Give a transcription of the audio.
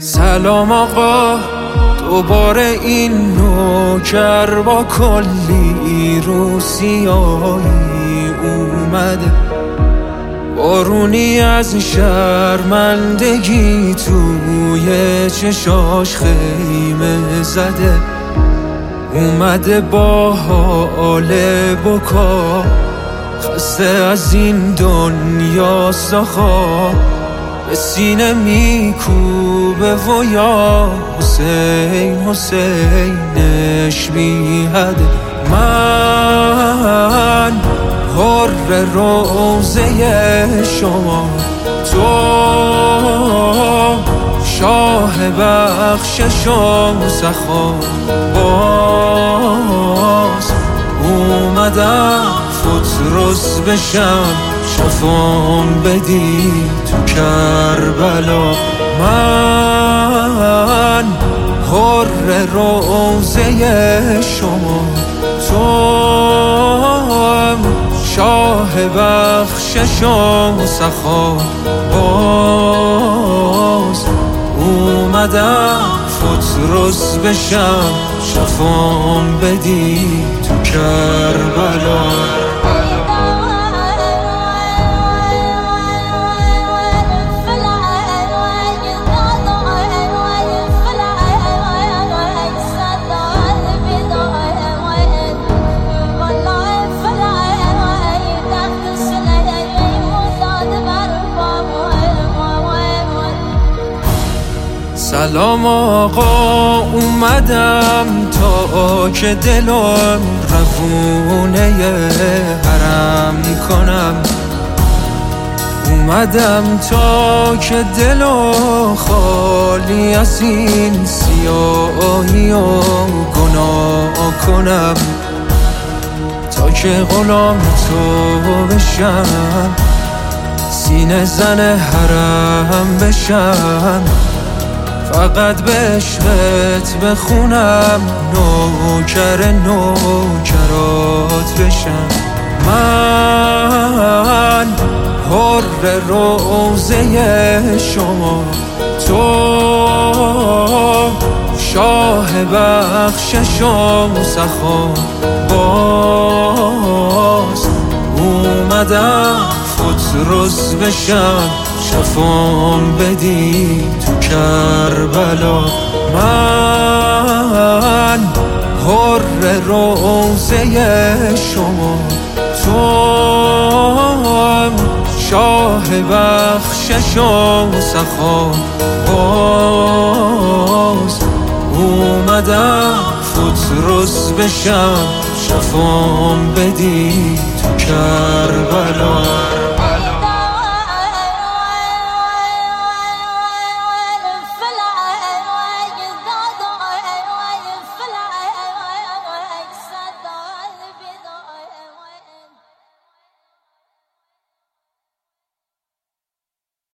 سلام آقا، دوباره این نوکر با کلی روسیایی اومده. بارونی از شرمندگی توی چشاش خیمه زده. اومده با حال بکا، خسته از این دنیا ساخا، به سینه میکوبه و یا حسین حسینش میهده. من حر روزه شما، تو شاه بخشش و سخا. باز اومدم فطرس بشم، شفام بدی تو کربلا. من حر روزه شما، تو شاه بخشش و سخا. باز اومدم فطرس بشم، شفام بدی تو کربلا. سلام آقا، اومدم تا که دلم روونه حرم کنم. اومدم تا که دلو خالی از این سیاهی و گناه کنم، تا که غلام تو بشم، سینه زن حرم بشم. فقط به عشقت بخونم، نوکر نوکرات بشم. من حر روزه شما، تو شاه بخشش و سخا. باز اومدم فطرس بشم، شفام بدی تو کربلا. من حر روزه شما، تو شاه بخشش و سخا. باز اومدم فطرس بشم، شفام بدی تو کربلا.